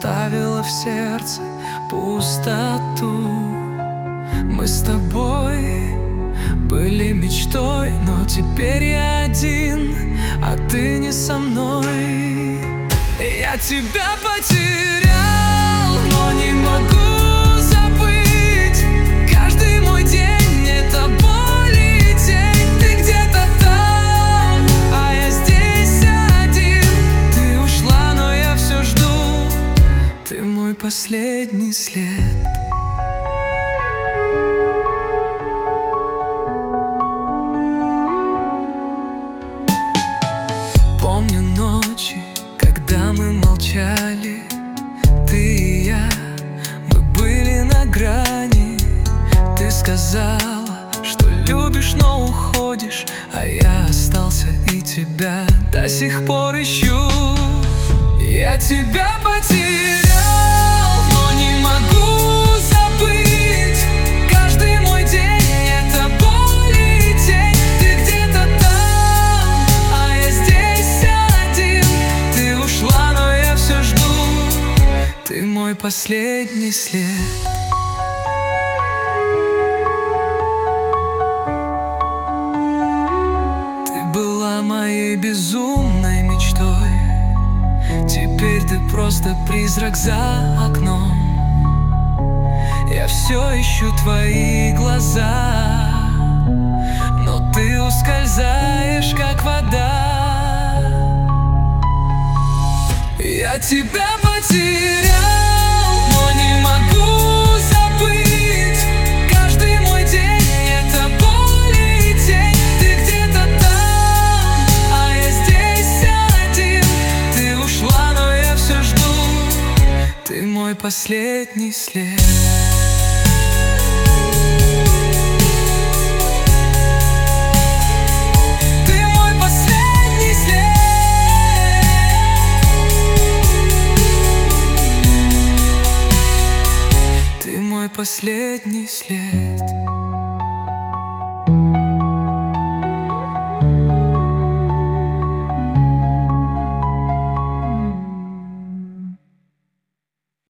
оставила в сердце пустоту. Мы с тобой были мечтой, но теперь я один, а ты не со мной. Я тебя потерял, но не могу забыть. Каждый мой день — это боль и тень. Ты где-то там, а я здесь один. Ты ушла, но я все жду. Ты мой последний след. Помню ночи, когда мы молчали, ты и я, мы были на грани. Ты сказала, что любишь, но уходишь, а я остался и тебя до сих пор ищу. Я тебя потерял, но не могу забыть. Каждый мой день — это боль и тень. Ты где-то там, а я здесь один. Ты ушла, но я все жду. Ты мой последний след. Ты была моей безумной мечтой. Теперь ты просто призрак за окном. Я все ищу твои глаза, но ты ускользаешь, как вода. Я тебя потерял, но не могу забыть. Каждый мой день — это боль и тень. Ты где-то там, а я здесь один. Ты ушла, но я все жду. Ты мой последний след. Последний след.